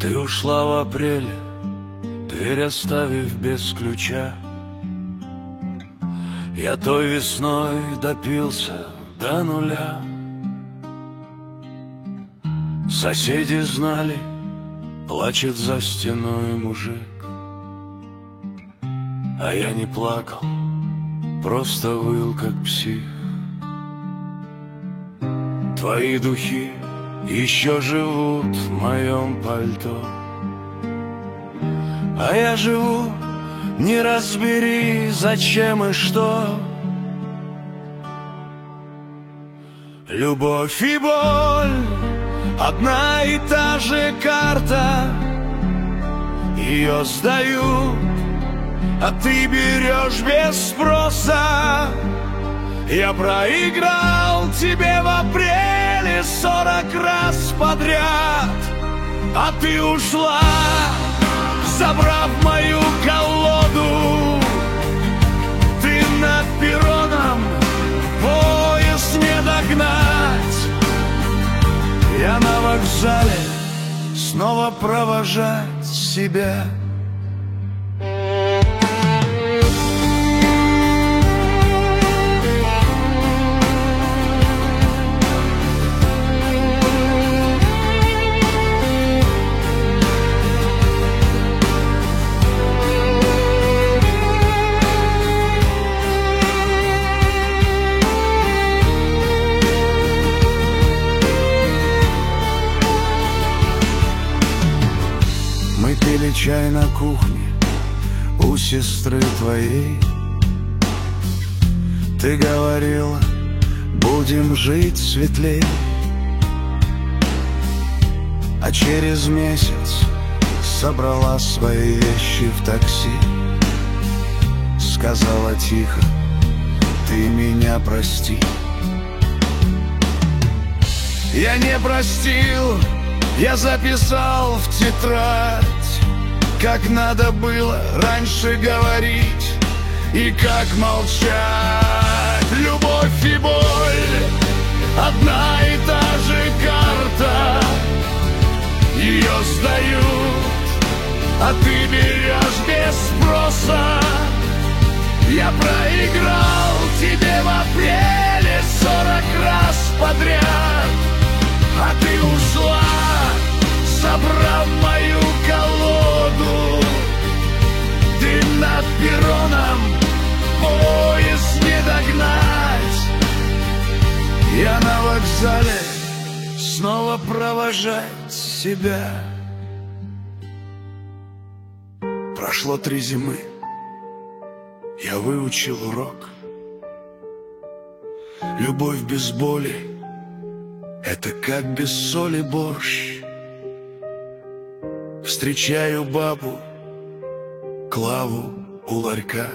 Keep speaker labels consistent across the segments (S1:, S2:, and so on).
S1: Ты ушла в апреле, дверь оставив без ключа. Я той весной допился до нуля. Соседи знали, плачет за стеной мужик, а я не плакал, просто выл как псих. Твои духи еще живут в моем пальто, а я живу, не разбери, зачем и что. Любовь и боль — одна и та же карта. Ее сдают, а ты берешь без спроса. Я проиграл тебе в апреле 40 раз подряд, а ты ушла, забрав мою колоду. Ты над перроном, поезд не догнать. Я на вокзале, снова провожать себя. Мы пили чай на кухне у сестры твоей. Ты говорила, будем жить светлей. А через месяц собрала свои вещи в такси. Сказала тихо, ты меня прости. Я не простил, я записал в тетрадь, как надо было раньше говорить и как молчать. Любовь и боль — одна и та же карта. Ее сдают, а ты берешь без спроса. Я проиграл тебе в апреле 40 раз подряд, а ты ушла, забрав мою колоду. Ты над перроном, поезд не догнать. Я на вокзале, снова провожать себя. Прошло 3 зимы, я выучил урок. Любовь без боли — это как без соли борщ. Встречаю бабу Клаву у ларька.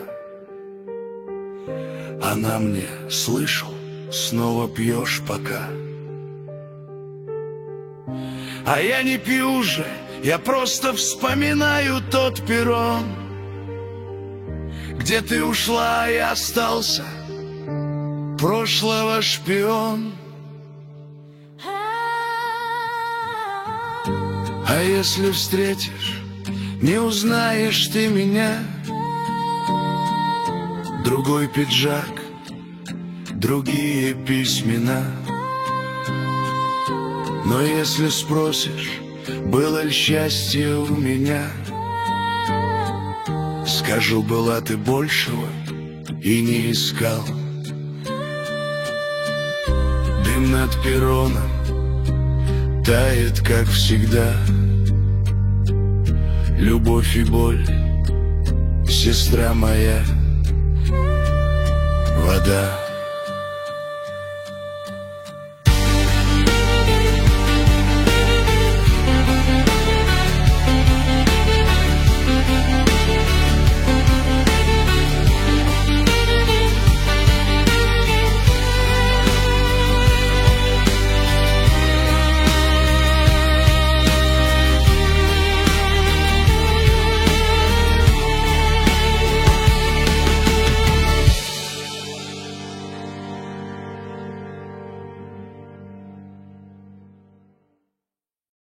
S1: Она мне: слышал, снова пьешь пока. А я не пью же, я просто вспоминаю тот перрон, где ты ушла и остался прошлого шпион. А если встретишь, не узнаешь ты меня. Другой пиджак, другие письмена. Но если спросишь, было ли счастье у меня, скажу, была ты большего и не искал. Дым над перроном тает, как всегда. Любовь и боль, сестра моя, вода.